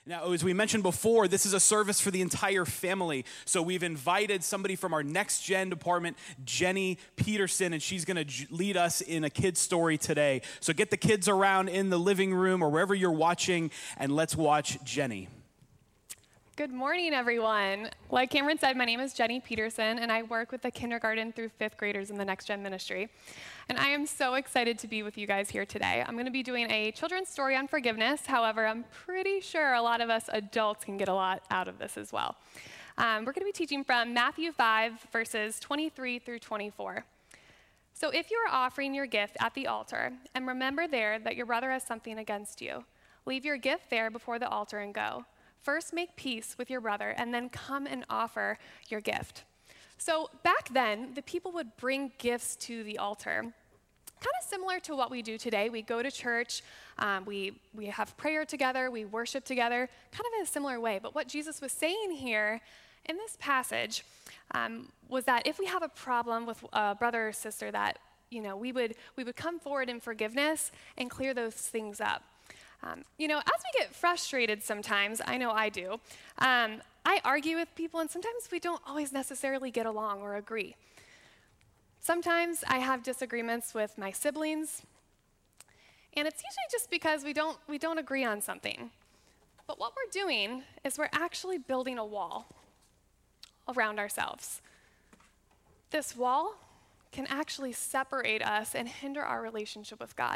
Now, as we mentioned before, this is a service for the entire family. So we've invited somebody from our Next Gen department, Jenny Peterson, and she's going to lead us in a kid's story today. So get the kids around in the living room or wherever you're watching, and let's watch Jenny. Good morning, everyone. Like Cameron said, my name is Jenny Peterson, and I work with the kindergarten through fifth graders in the Next Gen ministry. And I am so excited to be with you guys here today. I'm going to be doing a children's story on forgiveness. However, I'm pretty sure a lot of us adults can get a lot out of this as well. We're going to be teaching from Matthew 5, verses 23 through 24. So if you are offering your gift at the altar, and remember there that your brother has something against you, leave your gift there before the altar and go. First make peace with your brother, and then come and offer your gift. So back then, the people would bring gifts to the altar, kind of similar to what we do today. We go to church, we have prayer together, we worship together, kind of in a similar way. But what Jesus was saying here in this passage was that if we have a problem with a brother or sister, that we would come forward in forgiveness and clear those things up. As we get frustrated sometimes, I know I do, I argue with people, and sometimes we don't always necessarily get along or agree. Sometimes I have disagreements with my siblings, and it's usually just because we don't agree on something. But what we're doing is we're actually building a wall around ourselves. This wall can actually separate us and hinder our relationship with God.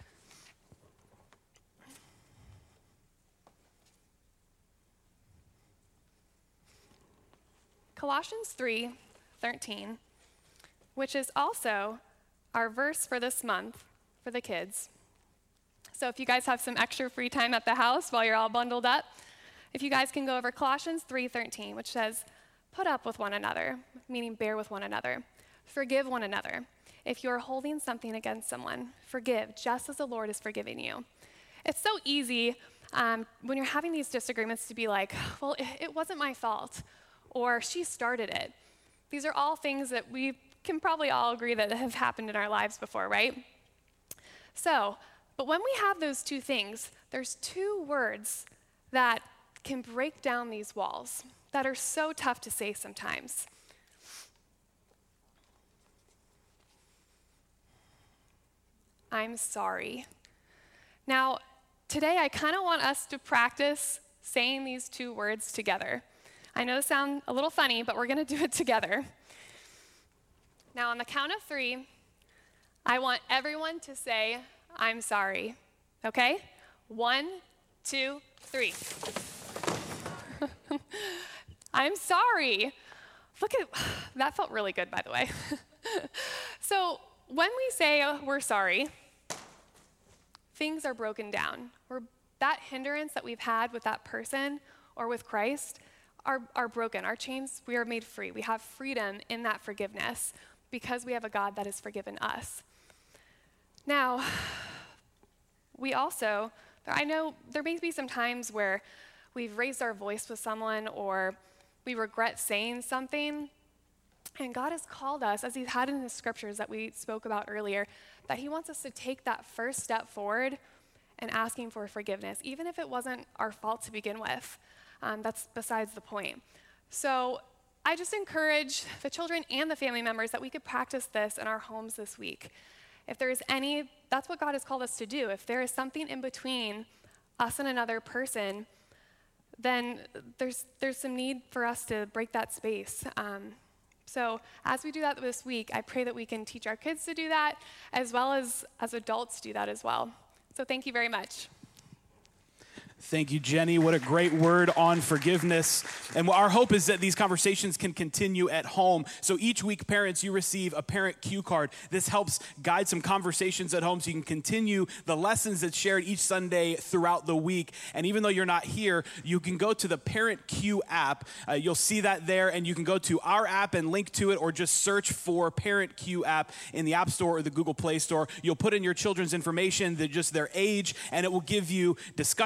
Colossians 3:13, which is also our verse for this month for the kids. So if you guys have some extra free time at the house while you're all bundled up, if you guys can go over Colossians 3:13, which says, put up with one another, meaning bear with one another. Forgive one another. If you're holding something against someone, forgive, just as the Lord is forgiving you. It's so easy when you're having these disagreements to be like, well, it wasn't my fault, or she started it. These are all things that we can probably all agree that have happened in our lives before, right? But when we have those two things, there's two words that can break down these walls that are so tough to say sometimes. I'm sorry. Now, today I kind of want us to practice saying these two words together. I know they sound a little funny, but we're going to do it together. Now, on the count of 3, I want everyone to say, I'm sorry. Okay? 1, 2, 3. I'm sorry. That felt really good, by the way. So when we say we're sorry, things are broken down. That hindrance that we've had with that person or with Christ are broken. Our chains, we are made free. We have freedom in that forgiveness because we have a God that has forgiven us. Now, I know there may be some times where we've raised our voice with someone or we regret saying something, and God has called us, as He had in the scriptures that we spoke about earlier, that He wants us to take that first step forward and asking for forgiveness, even if it wasn't our fault to begin with. That's besides the point. So I just encourage the children and the family members that we could practice this in our homes this week. If there is that's what God has called us to do. If there is something in between us and another person, then there's some need for us to break that space. So as we do that this week, I pray that we can teach our kids to do that, as well as adults do that as well. So thank you very much. Thank you, Jenny. What a great word on forgiveness. And our hope is that these conversations can continue at home. So each week, parents, you receive a parent cue card. This helps guide some conversations at home so you can continue the lessons that's shared each Sunday throughout the week. And even though you're not here, you can go to the Parent Cue app. You'll see that there, and you can go to our app and link to it, or just search for Parent Cue app in the App Store or the Google Play Store. You'll put in your children's information, just their age, and it will give you discussion questions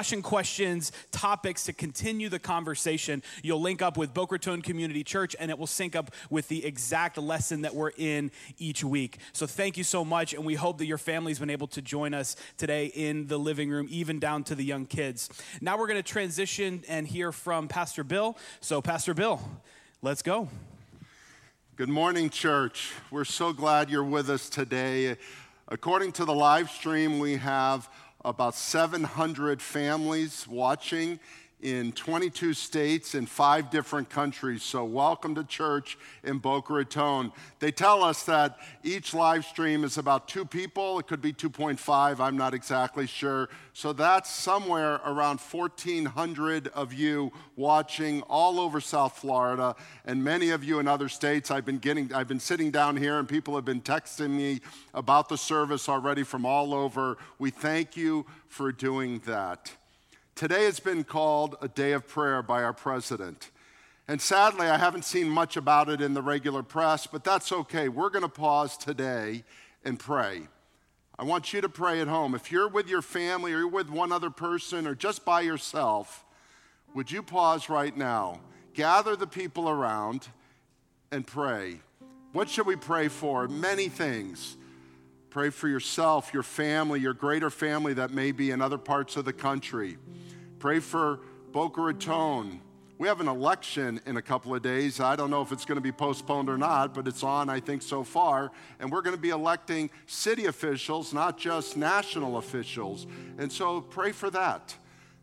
questions, topics to continue the conversation, you'll link up with Boca Raton Community Church, and it will sync up with the exact lesson that we're in each week. So thank you so much, and we hope that your family's been able to join us today in the living room, even down to the young kids. Now we're going to transition and hear from Pastor Bill. So Pastor Bill, let's go. Good morning, church. We're so glad you're with us today. According to the live stream, we have about 700 families watching in 22 states in 5 different countries. So welcome to church in Boca Raton. They tell us that each live stream is about 2 people. It could be 2.5, I'm not exactly sure. So that's somewhere around 1,400 of you watching all over South Florida, and many of you in other states. I've been sitting down here and people have been texting me about the service already from all over. We thank you for doing that. Today has been called a day of prayer by our president. And sadly, I haven't seen much about it in the regular press, but that's okay. We're going to pause today and pray. I want you to pray at home. If you're with your family or you're with one other person or just by yourself, would you pause right now? Gather the people around and pray. What should we pray for? Many things. Pray for yourself, your family, your greater family that may be in other parts of the country. Pray for Boca Raton. We have an election in a couple of days. I don't know if it's going to be postponed or not, but it's on, I think, so far. And we're going to be electing city officials, not just national officials. And so pray for that.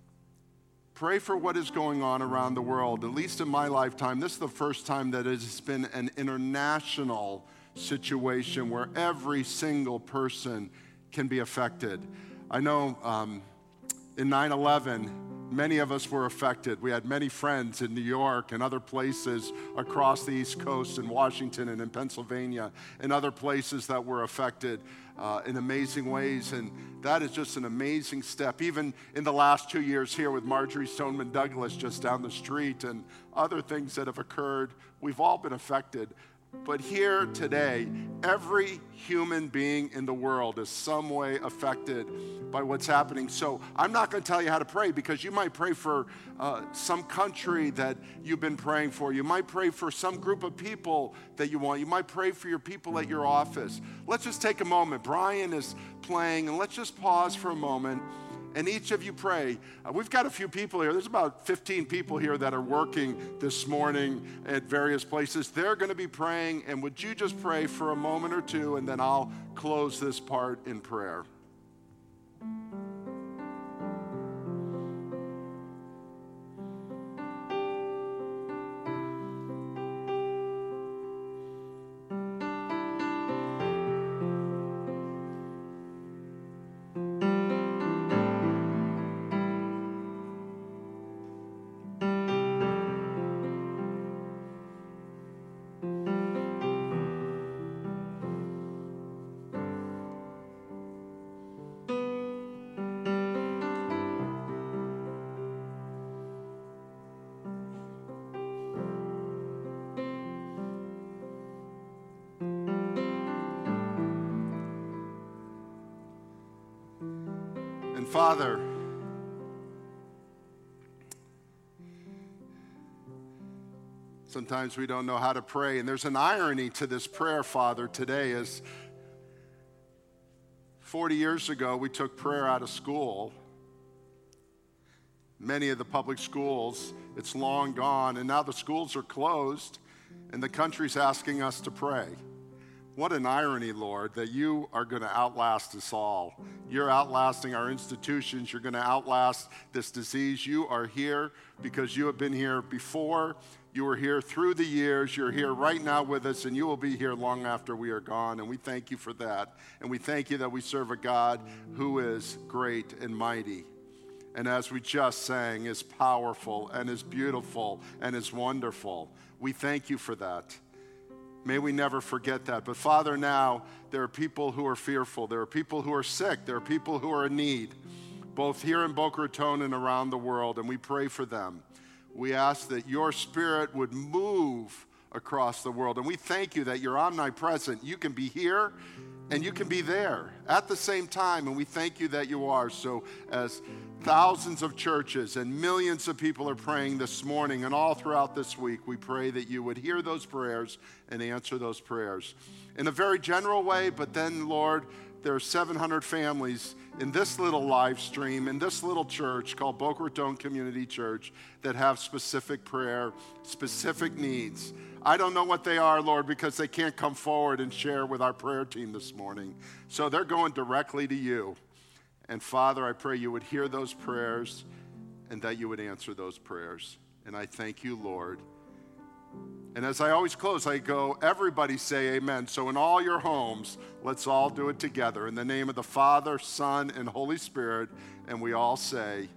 Pray for what is going on around the world. At least in my lifetime, this is the first time that it has been an international situation where every single person can be affected. I know in 9/11, many of us were affected. We had many friends in New York and other places across the East Coast, in Washington and in Pennsylvania, and other places that were affected in amazing ways. And that is just an amazing step. Even in the last 2 years here with Marjorie Stoneman Douglas just down the street and other things that have occurred, we've all been affected. But here today, every human being in the world is some way affected by what's happening. So I'm not going to tell you how to pray, because you might pray for some country that you've been praying for. You might pray for some group of people that you want. You might pray for your people at your office. Let's just take a moment. Brian is playing, and let's just pause for a moment. And each of you pray. We've got a few people here. There's about 15 people here that are working this morning at various places. They're going to be praying. And would you just pray for a moment or two, and then I'll close this part in prayer. Father, sometimes we don't know how to pray, and there's an irony to this prayer, Father, today. As 40 years ago, we took prayer out of school. Many of the public schools, it's long gone, and now the schools are closed, and the country's asking us to pray. What an irony, Lord, that you are going to outlast us all. You're outlasting our institutions. You're going to outlast this disease. You are here because you have been here before. You were here through the years. You're here right now with us, and you will be here long after we are gone. And we thank you for that. And we thank you that we serve a God who is great and mighty. And as we just sang, is powerful and is beautiful and is wonderful. We thank you for that. May we never forget that. But Father, now there are people who are fearful. There are people who are sick. There are people who are in need, both here in Boca Raton and around the world, and we pray for them. We ask that your Spirit would move across the world. And we thank you that you're omnipresent. You can be here And you can be there at the same time, and we thank you that you are. So as thousands of churches and millions of people are praying this morning and all throughout this week, we pray that you would hear those prayers and answer those prayers in a very general way. But then, Lord, there are 700 families in this little live stream, in this little church called Boca Raton Community Church that have specific prayer, specific needs. I don't know what they are, Lord, because they can't come forward and share with our prayer team this morning. So they're going directly to you. And Father, I pray you would hear those prayers and that you would answer those prayers. And I thank you, Lord. And as I always close, I go, everybody say amen. So in all your homes, let's all do it together. In the name of the Father, Son, and Holy Spirit. And we all say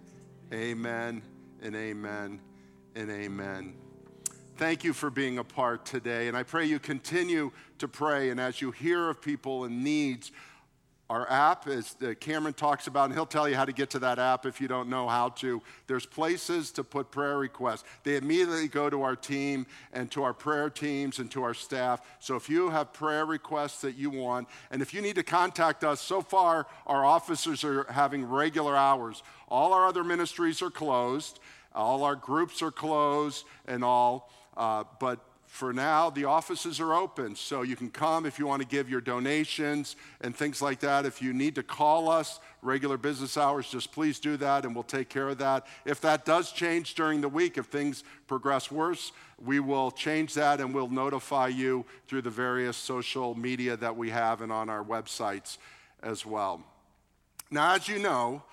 amen and amen and amen. Thank you for being a part today. And I pray you continue to pray. And as you hear of people in needs, our app, as Cameron talks about, and he'll tell you how to get to that app if you don't know how to. There's places to put prayer requests. They immediately go to our team and to our prayer teams and to our staff. So if you have prayer requests that you want, and if you need to contact us, so far our officers are having regular hours. All our other ministries are closed. All our groups are closed and all. But for now, the offices are open, so you can come if you want to give your donations and things like that. If you need to call us, regular business hours, just please do that, and we'll take care of that. If that does change during the week, if things progress worse, we will change that, and we'll notify you through the various social media that we have and on our websites as well. Now, as you know,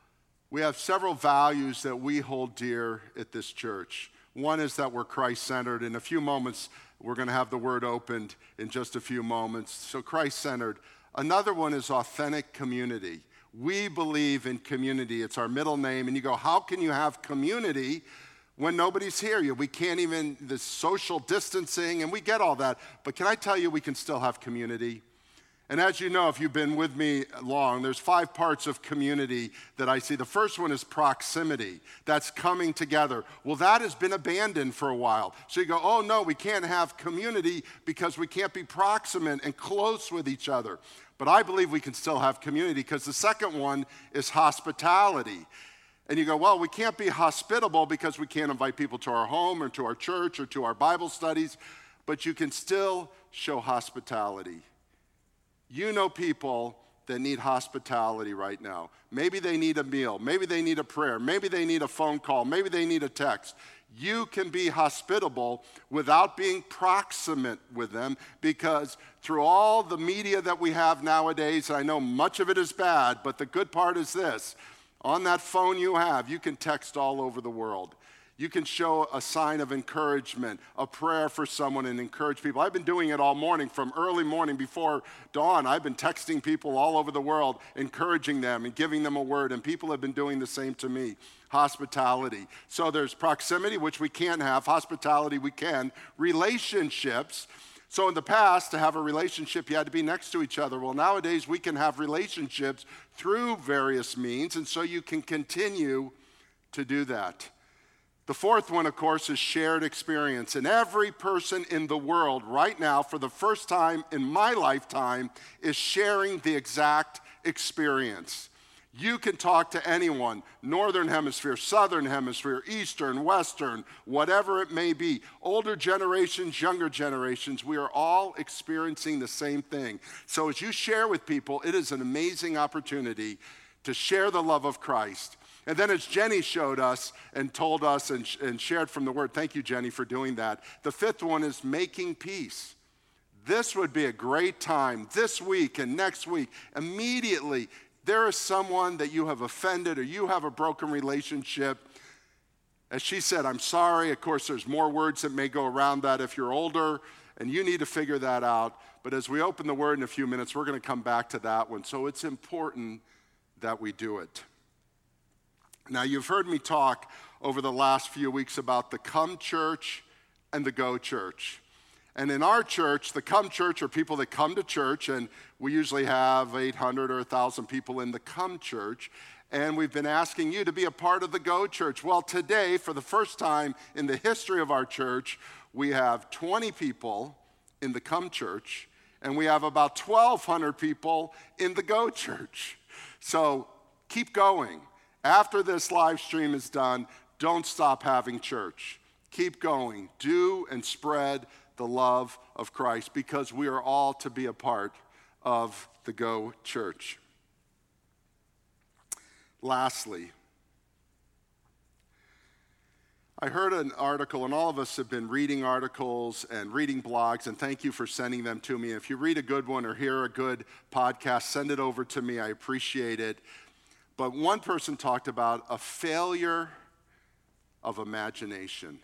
we have several values that we hold dear at this church. One is that we're Christ-centered. In a few moments, we're going to have the word opened in just a few moments. So Christ-centered. Another one is authentic community. We believe in community. It's our middle name. And you go, how can you have community when nobody's here? We can't even, the social distancing, and we get all that. But can I tell you, we can still have community? And as you know, if you've been with me long, there's 5 parts of community that I see. The first one is proximity. That's coming together. Well, that has been abandoned for a while. So you go, oh no, we can't have community because we can't be proximate and close with each other. But I believe we can still have community because the second one is hospitality. And you go, well, we can't be hospitable because we can't invite people to our home or to our church or to our Bible studies, but you can still show hospitality. You know people that need hospitality right now. Maybe they need a meal. Maybe they need a prayer. Maybe they need a phone call. Maybe they need a text. You can be hospitable without being proximate with them because through all the media that we have nowadays, I know much of it is bad, but the good part is this. On that phone you have, you can text all over the world. You can show a sign of encouragement, a prayer for someone and encourage people. I've been doing it all morning, from early morning before dawn. I've been texting people all over the world, encouraging them and giving them a word, and people have been doing the same to me. Hospitality. So there's proximity, which we can't have. Hospitality, we can. Relationships. So in the past, to have a relationship, you had to be next to each other. Well, nowadays, we can have relationships through various means, and so you can continue to do that. The fourth one, of course, is shared experience. And every person in the world right now, for the first time in my lifetime, is sharing the exact experience. You can talk to anyone, Northern Hemisphere, Southern Hemisphere, Eastern, Western, whatever it may be. Older generations, younger generations, we are all experiencing the same thing. So as you share with people, it is an amazing opportunity to share the love of Christ. And then as Jenny showed us and told us and shared from the Word, thank you, Jenny, for doing that. The fifth one is making peace. This would be a great time this week and next week. Immediately, there is someone that you have offended or you have a broken relationship. As she said, I'm sorry. Of course, there's more words that may go around that if you're older, and you need to figure that out. But as we open the Word in a few minutes, we're going to come back to that one. So it's important that we do it. Now, you've heard me talk over the last few weeks about the Come Church and the Go Church. And in our church, the Come Church are people that come to church, and we usually have 800 or 1,000 people in the Come Church. And we've been asking you to be a part of the Go Church. Well, today, for the first time in the history of our church, we have 20 people in the Come Church, and we have about 1,200 people in the Go Church. So keep going. After this live stream is done, don't stop having church. Keep going. Do and spread the love of Christ, because we are all to be a part of the Go Church. Lastly, I heard an article, and all of us have been reading articles and reading blogs, and thank you for sending them to me. If you read a good one or hear a good podcast, send it over to me. I appreciate it. But one person talked about a failure of imagination.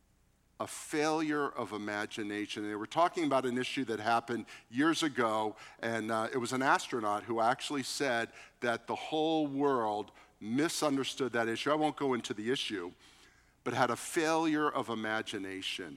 A failure of imagination. And they were talking about an issue that happened years ago, and it was an astronaut who actually said that the whole world misunderstood that issue. I won't go into the issue, but had a failure of imagination.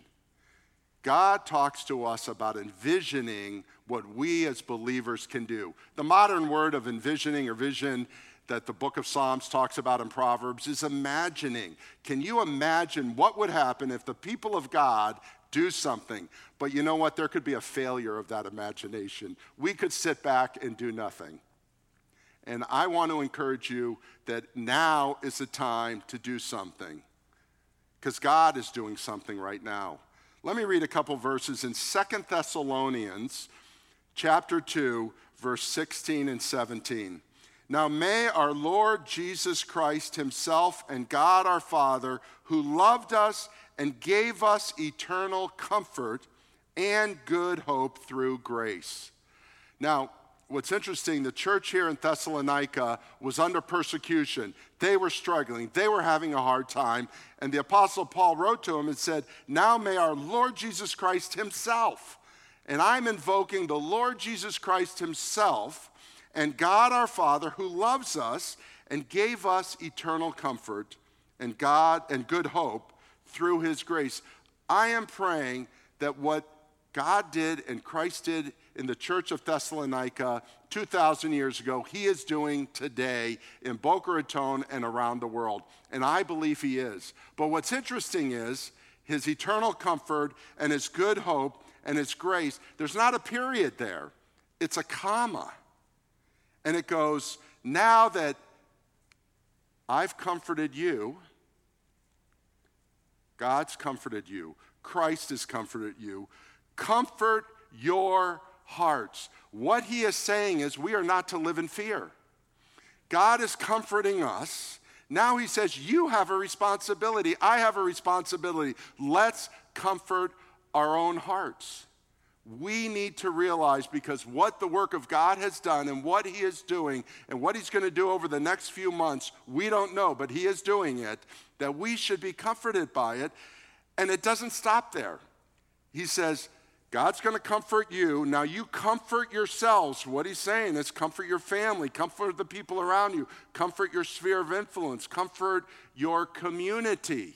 God talks to us about envisioning what we as believers can do. The modern word of envisioning or vision that the book of Psalms talks about in Proverbs is imagining. Can you imagine what would happen if the people of God do something? But you know what? There could be a failure of that imagination. We could sit back and do nothing. And I want to encourage you that now is the time to do something, because God is doing something right now. Let me read a couple verses in 2 Thessalonians chapter 2, verse 16 and 17. Now may our Lord Jesus Christ himself and God our Father, who loved us and gave us eternal comfort and good hope through grace. Now, what's interesting, the church here in Thessalonica was under persecution. They were struggling. They were having a hard time. And the Apostle Paul wrote to them and said, now may our Lord Jesus Christ himself, and I'm invoking the Lord Jesus Christ himself, and God our Father, who loves us and gave us eternal comfort and good hope through his grace. I am praying that what God did and Christ did in the church of Thessalonica 2,000 years ago, he is doing today in Boca Raton and around the world. And I believe he is. But what's interesting is his eternal comfort and his good hope and his grace, there's not a period there. It's a comma. And it goes, now that I've comforted you, God's comforted you, Christ has comforted you, comfort your hearts. What he is saying is we are not to live in fear. God is comforting us. Now he says, you have a responsibility. I have a responsibility. Let's comfort our own hearts. We need to realize, because what the work of God has done and what he is doing and what he's going to do over the next few months, we don't know, but he is doing it, that we should be comforted by it. And it doesn't stop there. He says, God's going to comfort you. Now you comfort yourselves. What he's saying is comfort your family, comfort the people around you, comfort your sphere of influence, comfort your community.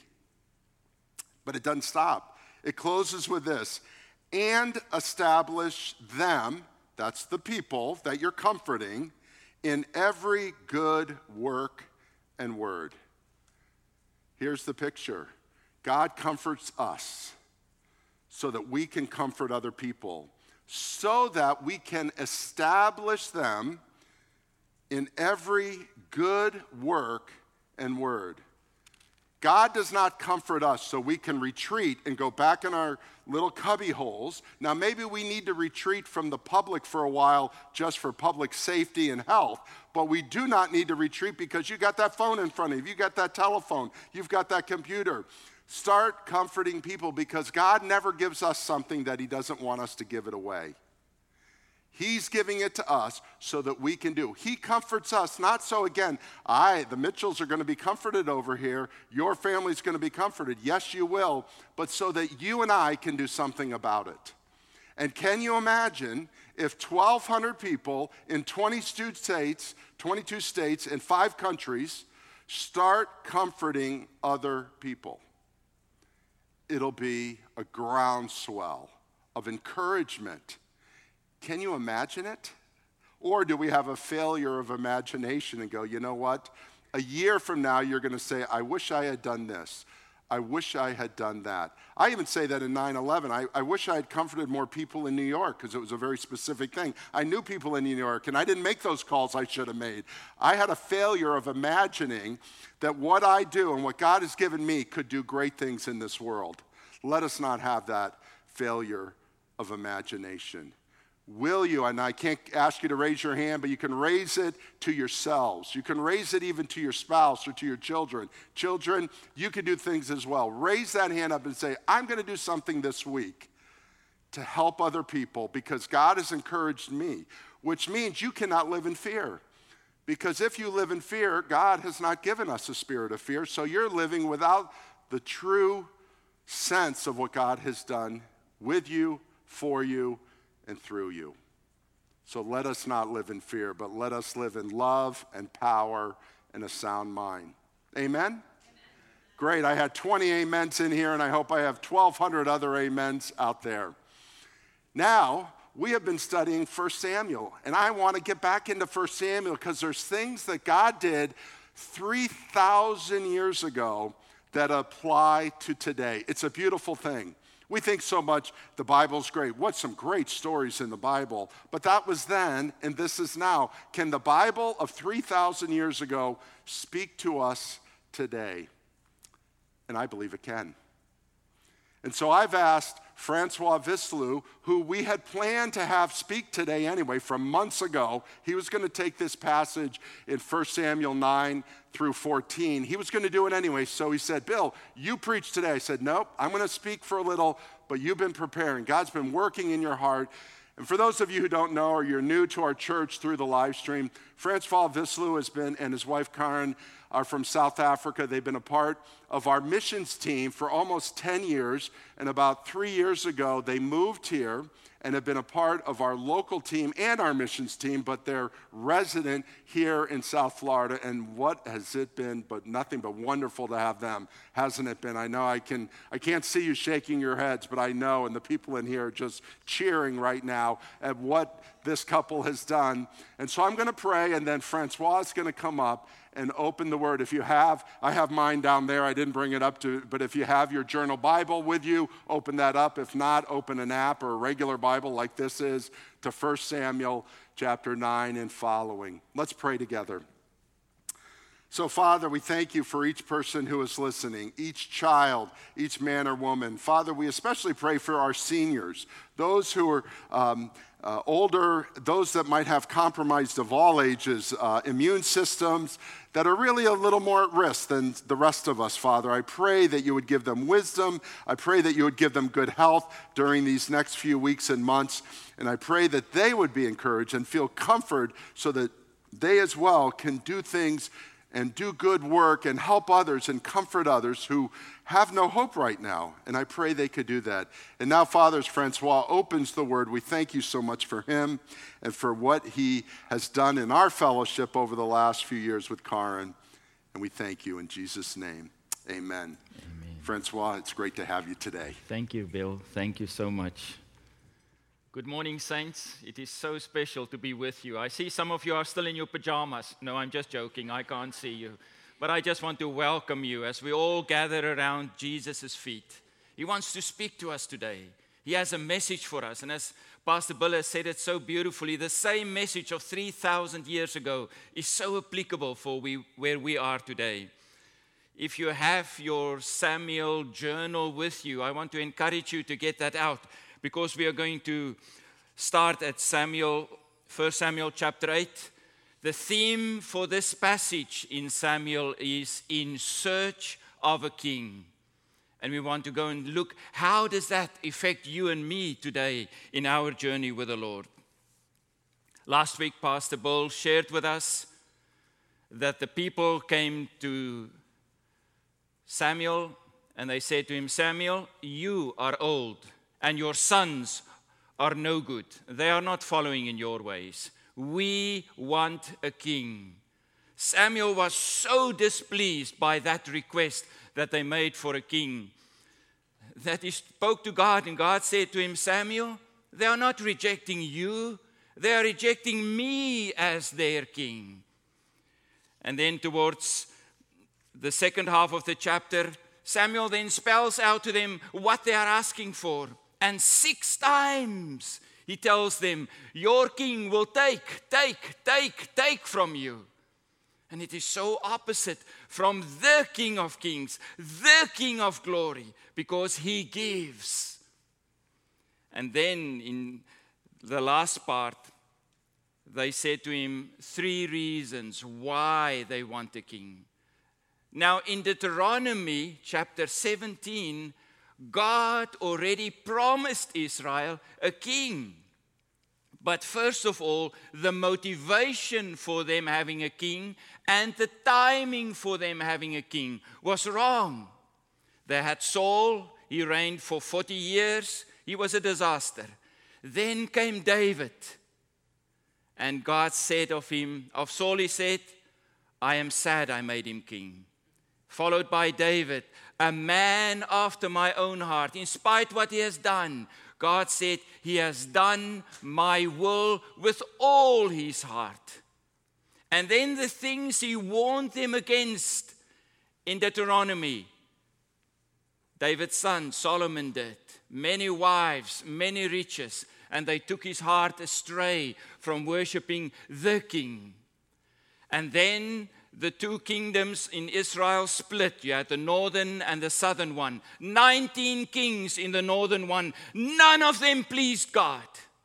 But it doesn't stop. It closes with this. And establish them, that's the people that you're comforting, in every good work and word. Here's the picture. God comforts us so that we can comfort other people, so that we can establish them in every good work and word. God does not comfort us so we can retreat and go back in our little cubby holes. Now, maybe we need to retreat from the public for a while just for public safety and health, but we do not need to retreat because you got that phone in front of you, you got that telephone, you've got that computer. Start comforting people, because God never gives us something that he doesn't want us to give it away. He's giving it to us so that we can do. He comforts us, not so, again, the Mitchells are going to be comforted over here. Your family's going to be comforted. Yes, you will, but so that you and I can do something about it. And can you imagine if 1,200 people in 22 states in 5 countries start comforting other people? It'll be a groundswell of encouragement. Can you imagine it? Or do we have a failure of imagination and go, you know what? A year from now, you're going to say, I wish I had done this. I wish I had done that. I even say that in 9/11. I wish I had comforted more people in New York because it was a very specific thing. I knew people in New York, and I didn't make those calls I should have made. I had a failure of imagining that what I do and what God has given me could do great things in this world. Let us not have that failure of imagination. Will you, and I can't ask you to raise your hand, but you can raise it to yourselves. You can raise it even to your spouse or to your children. Children, you can do things as well. Raise that hand up and say, I'm going to do something this week to help other people because God has encouraged me, which means you cannot live in fear. Because if you live in fear, God has not given us a spirit of fear, so you're living without the true sense of what God has done with you, for you, and through you. So let us not live in fear, but let us live in love and power and a sound mind. Amen? Amen. Great. I had 20 amens in here, and I hope I have 1,200 other amens out there. Now, we have been studying 1 Samuel, and I want to get back into 1 Samuel because there's things that God did 3,000 years ago that apply to today. It's a beautiful thing. We think so much the Bible's great. What's some great stories in the Bible? But that was then, and this is now. Can the Bible of 3,000 years ago speak to us today? And I believe it can. And so I've asked Francois Visselou, who we had planned to have speak today anyway from months ago. He was going to take this passage in 1 Samuel 9 through 14. He was going to do it anyway, so he said, Bill, you preach today. I said, nope, I'm going to speak for a little, but you've been preparing. God's been working in your heart. And for those of you who don't know or you're new to our church through the live stream, Francois Visselou has been, and his wife Karen are from South Africa. They've been a part of our missions team for almost 10 years. And about 3 years ago, they moved here and have been a part of our local team and our missions team, but they're resident here in South Florida. And what has it been but nothing but wonderful to have them, hasn't it been? I know I can't see you shaking your heads, but I know, and the people in here are just cheering right now at what this couple has done. And so I'm going to pray, and then Francois is going to come up and open the word. If you have, I have mine down there. I didn't bring it up but if you have your journal Bible with you, open that up. If not, open an app or a regular Bible like this is to 1 Samuel chapter 9 and following. Let's pray together. So, Father, we thank you for each person who is listening, each child, each man or woman. Father, we especially pray for our seniors, those who are older, those that might have compromised of all ages, immune systems that are really a little more at risk than the rest of us, Father. I pray that you would give them wisdom. I pray that you would give them good health during these next few weeks and months. And I pray that they would be encouraged and feel comfort so that they as well can do things and do good work and help others and comfort others who have no hope right now. And I pray they could do that. And now, Father, as Francois opens the word, we thank you so much for him and for what he has done in our fellowship over the last few years with Karen. And we thank you in Jesus' name. Amen. Amen. Francois, it's great to have you today. Thank you, Bill. Thank you so much. Good morning, saints. It is so special to be with you. I see some of you are still in your pajamas. No, I'm just joking. I can't see you. But I just want to welcome you as we all gather around Jesus' feet. He wants to speak to us today. He has a message for us. And as Pastor Bill has said it so beautifully, the same message of 3,000 years ago is so applicable for where we are today. If you have your Samuel journal with you, I want to encourage you to get that out, because we are going to start at 1 Samuel chapter 8. The theme for this passage in Samuel is in search of a king. And we want to go and look, how does that affect you and me today in our journey with the Lord? Last week, Pastor Bill shared with us that the people came to Samuel and they said to him, Samuel, you are old, and your sons are no good. They are not following in your ways. We want a king. Samuel was so displeased by that request that they made for a king that he spoke to God, and God said to him, Samuel, they are not rejecting you. They are rejecting me as their king. And then towards the second half of the chapter, Samuel then spells out to them what they are asking for. And 6 times he tells them, your king will take from you. And it is so opposite from the King of Kings, the King of Glory, because he gives. And then in the last part, they said to him 3 reasons why they want a king. Now in Deuteronomy chapter 17, God already promised Israel a king. But first of all, the motivation for them having a king and the timing for them having a king was wrong. They had Saul, he reigned for 40 years, he was a disaster. Then came David, and God said of Saul he said, I am sad I made him king. Followed by David, a man after my own heart, in spite of what he has done. God said, he has done my will with all his heart. And then the things he warned them against in Deuteronomy, David's son Solomon did. Many wives, many riches, and they took his heart astray from worshiping the king. And then the 2 kingdoms in Israel split. You had the northern and the southern one. 19 kings in the northern one. None of them pleased God.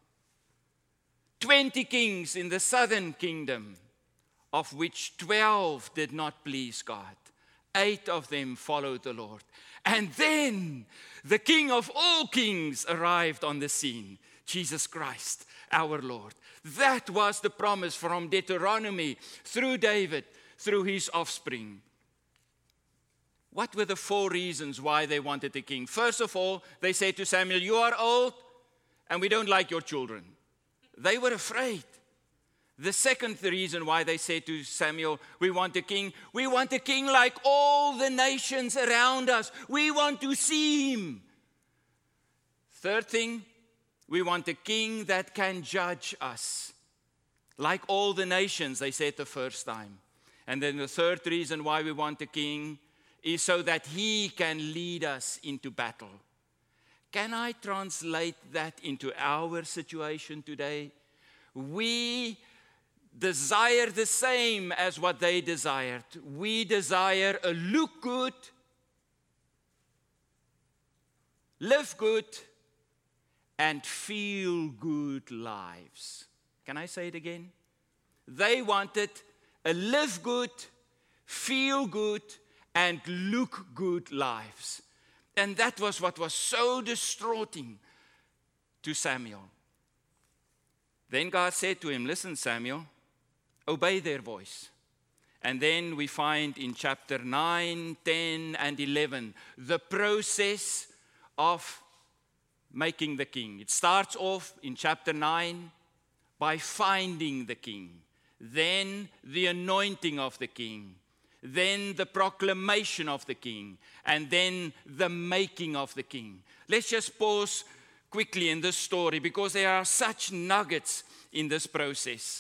20 kings in the southern kingdom, of which 12 did not please God. 8 of them followed the Lord. And then the King of all kings arrived on the scene, Jesus Christ, our Lord. That was the promise from Deuteronomy through David, through his offspring. What were the 4 reasons why they wanted a king? First of all, they said to Samuel, you are old and we don't like your children. They were afraid. The second reason why they said to Samuel, we want a king like all the nations around us. We want to see him. Third thing, we want a king that can judge us. Like all the nations, they said the first time. And then the third reason why we want a king is so that he can lead us into battle. Can I translate that into our situation today? We desire the same as what they desired. We desire a look good, live good, and feel good lives. Can I say it again? They wanted a live good, feel good, and look good lives. And that was what was so distraughting to Samuel. Then God said to him, listen, Samuel, obey their voice. And then we find in chapter 9, 10, and 11, the process of making the king. It starts off in chapter 9 by finding the king. Then the anointing of the king. Then the proclamation of the king. And then the making of the king. Let's just pause quickly in this story because there are such nuggets in this process.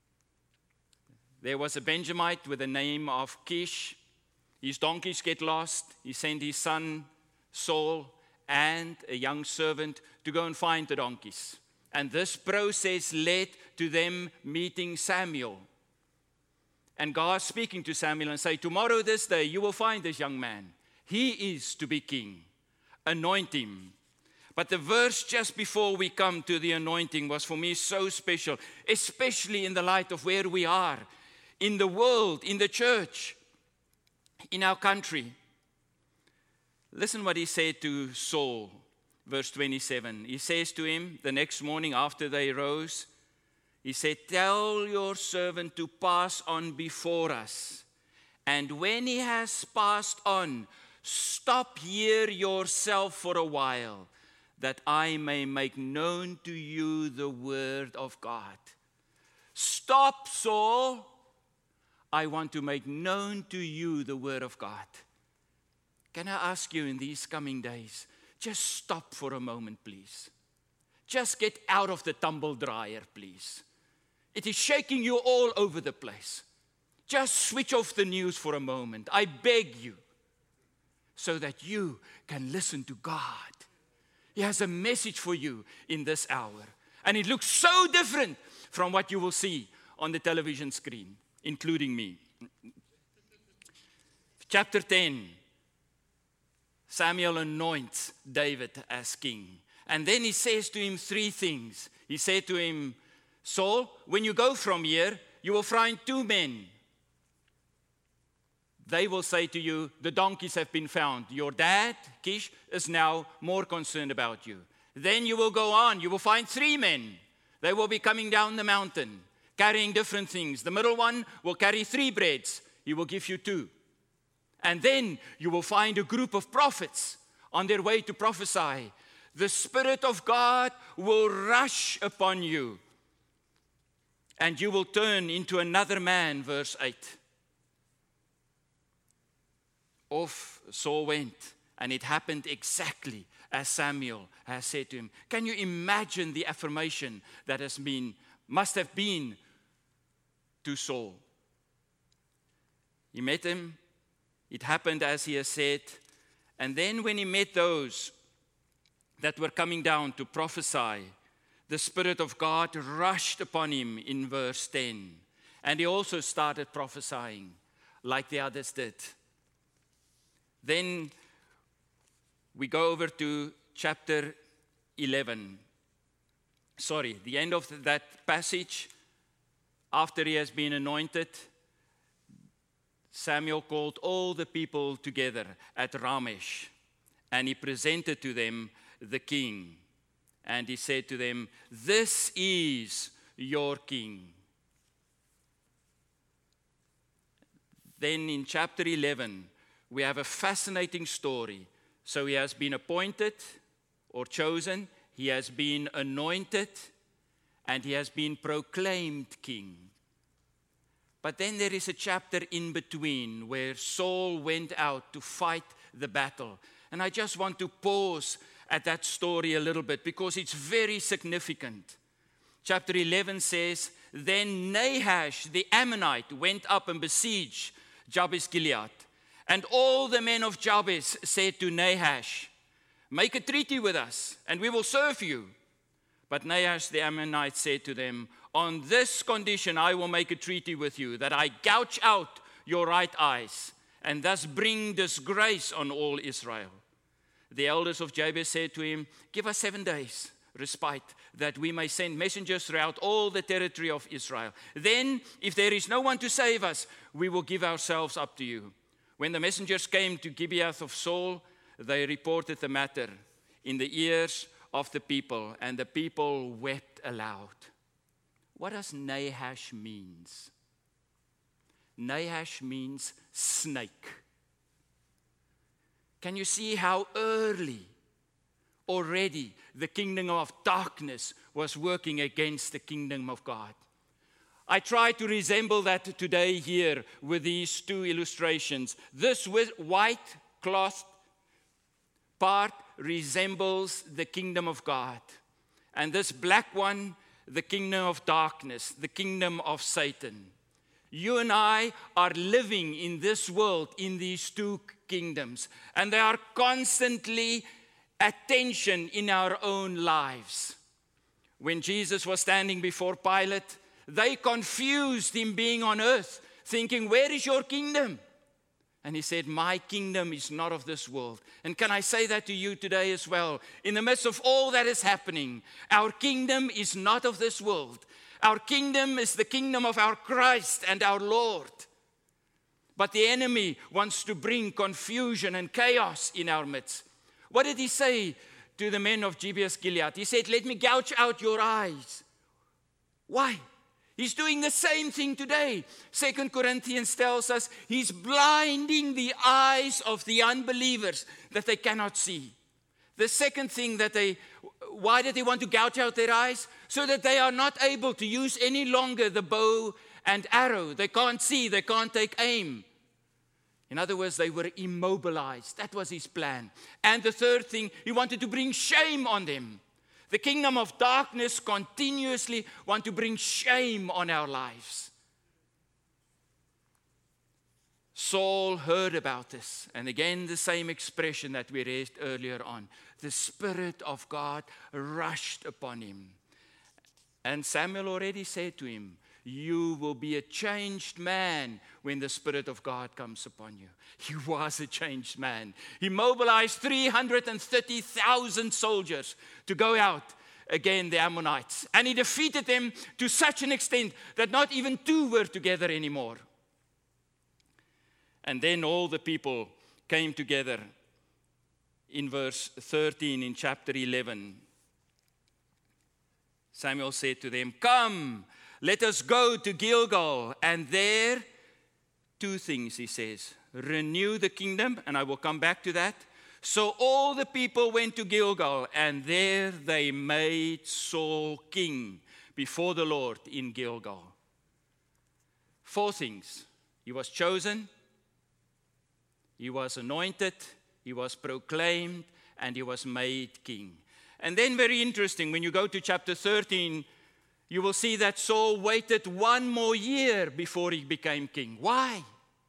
There was a Benjamite with the name of Kish. His donkeys get lost. He sent his son Saul and a young servant to go and find the donkeys. And this process led to them meeting Samuel. And God speaking to Samuel and say, tomorrow this day you will find this young man. He is to be king. Anoint him. But the verse just before we come to the anointing was for me so special, especially in the light of where we are, in the world, in the church, in our country. Listen what he said to Saul, verse 27. He says to him the next morning after they rose, he said, tell your servant to pass on before us. And when he has passed on, stop here yourself for a while, that I may make known to you the word of God. Stop, Saul. I want to make known to you the word of God. Can I ask you in these coming days, just stop for a moment, please. Just get out of the tumble dryer, please. It is shaking you all over the place. Just switch off the news for a moment. I beg you. so that you can listen to God. He has a message for you in this hour. And it looks so different from what you will see on the television screen, including me. Chapter 10, Samuel anoints David as king. And then he says to him 3 things. He said to him, Saul, when you go from here, you will find 2 men. They will say to you, the donkeys have been found. Your dad, Kish, is now more concerned about you. Then you will go on. You will find 3 men. They will be coming down the mountain, carrying different things. The middle one will carry 3 breads. He will give you 2. And then you will find a group of prophets on their way to prophesy. The Spirit of God will rush upon you, and you will turn into another man, verse 8. Off Saul went, and it happened exactly as Samuel has said to him. Can you imagine the affirmation that must have been to Saul? He met him. It happened as he has said. And then when he met those that were coming down to prophesy, the Spirit of God rushed upon him in verse 10. And he also started prophesying like the others did. Then we go over to chapter 11. The end of that passage. After he has been anointed, Samuel called all the people together at Ramesh, and he presented to them the king. And he said to them, this is your king. Then in chapter 11, we have a fascinating story. So he has been appointed or chosen, he has been anointed, and he has been proclaimed king. But then there is a chapter in between where Saul went out to fight the battle. And I just want to pause at that story a little bit because it's very significant. Chapter 11 says, then Nahash the Ammonite went up and besieged Jabesh Gilead. And all the men of Jabesh said to Nahash, make a treaty with us, and we will serve you. But Nahash the Ammonite said to them, on this condition I will make a treaty with you, that I gouge out your right eyes, and thus bring disgrace on all Israel. The elders of Jabesh said to him, give us 7 days respite, that we may send messengers throughout all the territory of Israel. Then, if there is no one to save us, we will give ourselves up to you. When the messengers came to Gibeah of Saul, they reported the matter in the ears of the people, and the people wept aloud. What does Nahash means? Nahash means snake. Can you see how early already the kingdom of darkness was working against the kingdom of God? I try to resemble that today here with these 2 illustrations. This white cloth part resembles the kingdom of God. And this black one, the kingdom of darkness, the kingdom of Satan. You and I are living in this world, in these 2 kingdoms. And they are constantly at tension in our own lives. When Jesus was standing before Pilate, they confused him being on earth, thinking, where is your kingdom? And he said, my kingdom is not of this world. And can I say that to you today as well? In the midst of all that is happening, our kingdom is not of this world. Our kingdom is the kingdom of our Christ and our Lord. But the enemy wants to bring confusion and chaos in our midst. What did he say to the men of Jabesh Gilead? He said, let me gouge out your eyes. Why? He's doing the same thing today. 2 Corinthians tells us he's blinding the eyes of the unbelievers that they cannot see. The second thing why did they want to gouge out their eyes? So that they are not able to use any longer the bow and arrow. They can't see, they can't take aim. In other words, they were immobilized. That was his plan. And the third thing, he wanted to bring shame on them. The kingdom of darkness continuously want to bring shame on our lives. Saul heard about this, and again the same expression that we read earlier on. The Spirit of God rushed upon him. And Samuel already said to him, you will be a changed man when the Spirit of God comes upon you. He was a changed man. He mobilized 330,000 soldiers to go out against the Ammonites. And he defeated them to such an extent that not even two were together anymore. And then all the people came together in verse 13 in chapter 11. Samuel said to them, come, let us go to Gilgal. And there, two things, he says. Renew the kingdom, and I will come back to that. So all the people went to Gilgal, and there they made Saul king before the Lord in Gilgal. Four things. He was chosen, he was anointed, he was proclaimed, and he was made king. And then very interesting, when you go to chapter 13, you will see that Saul waited one more year before he became king. Why?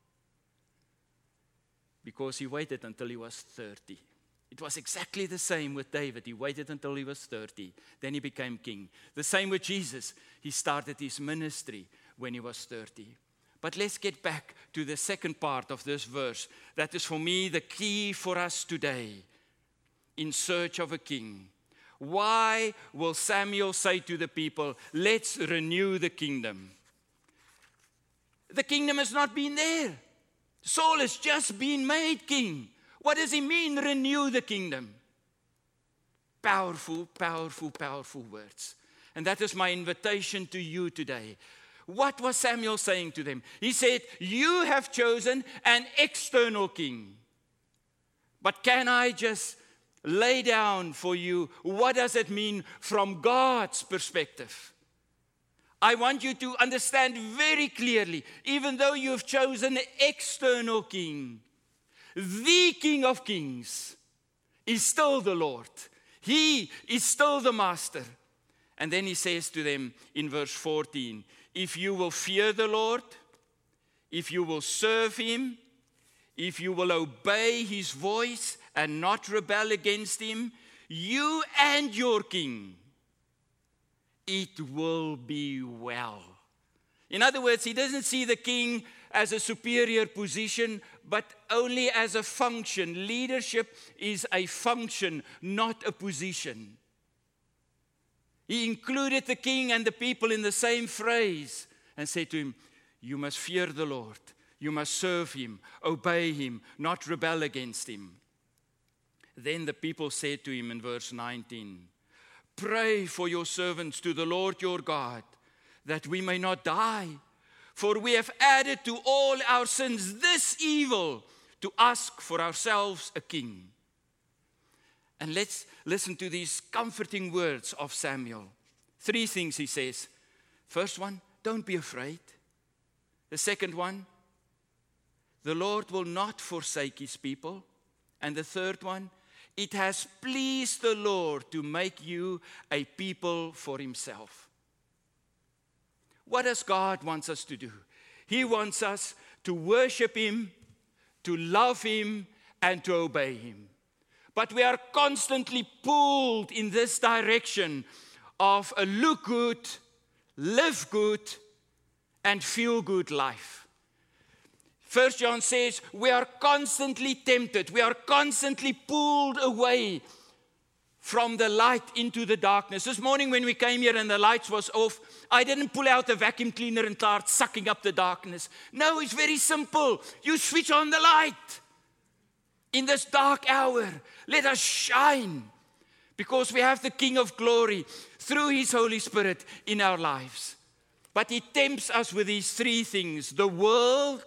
Because he waited until he was 30. It was exactly the same with David. He waited until he was 30. Then he became king. The same with Jesus. He started his ministry when he was 30. But let's get back to the second part of this verse. That is for me the key for us today. In search of a king. Why will Samuel say to the people, let's renew the kingdom? The kingdom has not been there. Saul has just been made king. What does he mean, renew the kingdom? Powerful, powerful, powerful words. And that is my invitation to you today. What was Samuel saying to them? He said, you have chosen an external king. But can I just lay down for you, what does it mean from God's perspective? I want you to understand very clearly, even though you have chosen an external king, the King of Kings is still the Lord. He is still the Master. And then he says to them in verse 14, if you will fear the Lord, if you will serve him, if you will obey his voice and not rebel against him, you and your king, it will be well. In other words, he doesn't see the king as a superior position, but only as a function. Leadership is a function, not a position. He included the king and the people in the same phrase and said to him, you must fear the Lord. You must serve him, obey him, not rebel against him. Then the people said to him in verse 19, pray for your servants to the Lord your God, that we may not die. For we have added to all our sins this evil, to ask for ourselves a king. And let's listen to these comforting words of Samuel. Three things he says. First one, don't be afraid. The second one, the Lord will not forsake his people. And the third one, it has pleased the Lord to make you a people for himself. What does God want us to do? He wants us to worship him, to love him, and to obey him. But we are constantly pulled in this direction of a look good, live good, and feel good life. 1 John says we are constantly tempted. We are constantly pulled away from the light into the darkness. This morning when we came here and the lights was off, I didn't pull out the vacuum cleaner and start sucking up the darkness. No, it's very simple. You switch on the light. In this dark hour, let us shine, because we have the King of Glory through his Holy Spirit in our lives. But he tempts us with these three things: the world,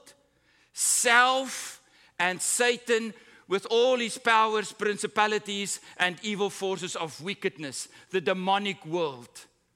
self, and Satan, with all his powers, principalities, and evil forces of wickedness, the demonic world.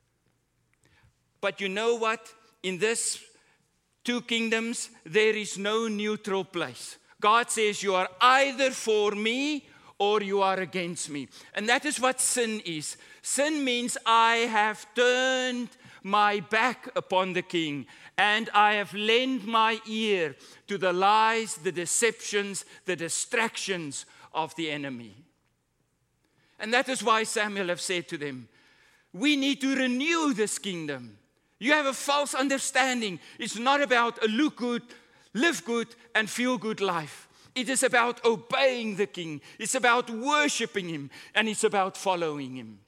But you know what? In this two kingdoms, there is no neutral place. God says you are either for me or you are against me. And that is what sin is. Sin means I have turned my back upon the king and I have lent my ear to the lies, the deceptions, the distractions of the enemy. And that is why Samuel have said to them, we need to renew this kingdom. You have a false understanding. It's not about a look good, live good, and feel good life. It is about obeying the king. It's about worshiping him, and it's about following him.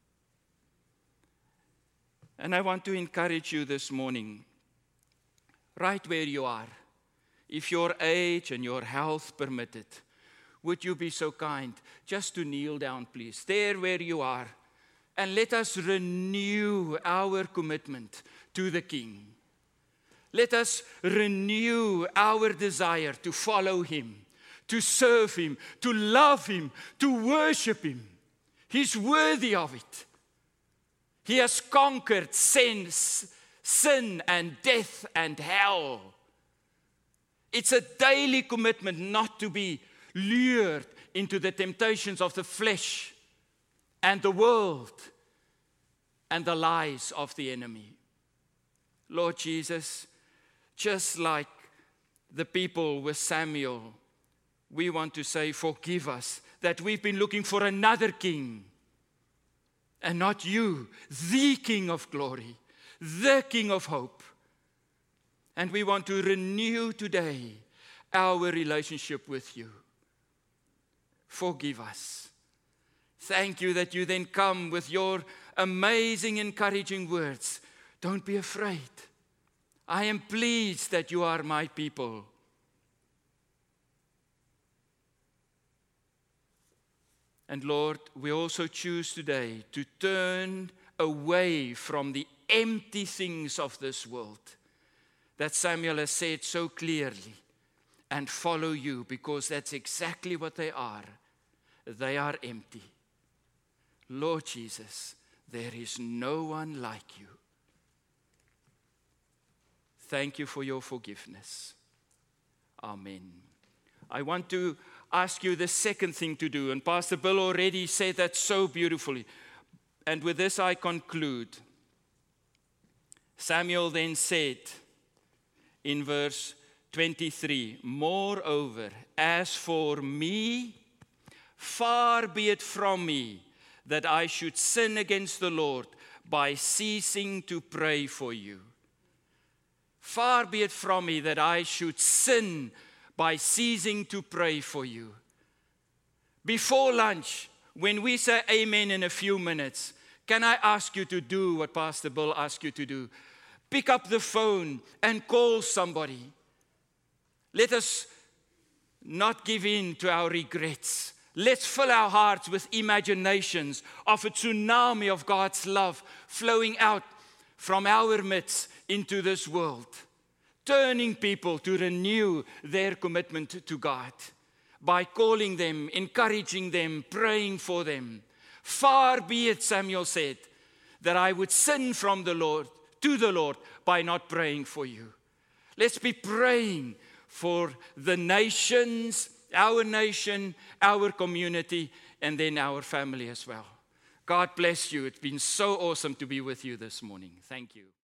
And I want to encourage you this morning, right where you are, if your age and your health permit it, would you be so kind just to kneel down, please, there where you are, and let us renew our commitment to the King. Let us renew our desire to follow him, to serve him, to love him, to worship him. He's worthy of it. He has conquered sin and death and hell. It's a daily commitment not to be lured into the temptations of the flesh and the world and the lies of the enemy. Lord Jesus, just like the people with Samuel, we want to say, forgive us that we've been looking for another king and not you, the King of glory, the King of hope. And we want to renew today our relationship with you. Forgive us. Thank you that you then come with your amazing, encouraging words. Don't be afraid. I am pleased that you are my people. And Lord, we also choose today to turn away from the empty things of this world that Samuel has said so clearly and follow you, because that's exactly what they are. They are empty. Lord Jesus, there is no one like you. Thank you for your forgiveness. Amen. I want to ask you the second thing to do, and Pastor Bill already said that so beautifully. And with this I conclude. Samuel then said in verse 23, moreover, as for me, far be it from me that I should sin against the Lord by ceasing to pray for you. Far be it from me that I should sin by ceasing to pray for you. Before lunch, when we say amen in a few minutes, can I ask you to do what Pastor Bill asked you to do? Pick up the phone and call somebody. Let us not give in to our regrets. Let's fill our hearts with imaginations of a tsunami of God's love flowing out from our midst into this world, turning people to renew their commitment to God by calling them, encouraging them, praying for them. Far be it, Samuel said, that I would sin from the Lord to the Lord by not praying for you. Let's be praying for the nations, our nation, our community, and then our family as well. God bless you. It's been so awesome to be with you this morning. Thank you.